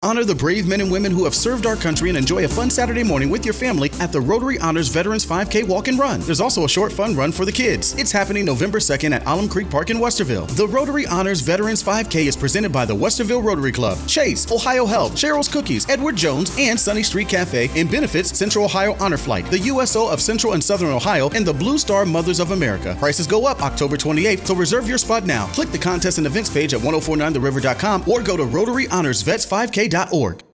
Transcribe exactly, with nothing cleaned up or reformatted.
Honor the brave men and women who have served our country and enjoy a fun Saturday morning with your family at the Rotary Honors Veterans five K Walk and Run. There's also a short fun run for the kids. It's happening November second at Alum Creek Park in Westerville. The Rotary Honors Veterans five K is presented by the Westerville Rotary Club, Chase, Ohio Health, Cheryl's Cookies, Edward Jones, and Sunny Street Cafe, and benefits Central Ohio Honor Flight, the U S O of Central and Southern Ohio, and the Blue Star Mothers of America. Prices go up October twenty-eighth, so reserve your spot now. Click the contest and events page at ten forty-nine the river dot com or go to rotary honors vets five k dot org.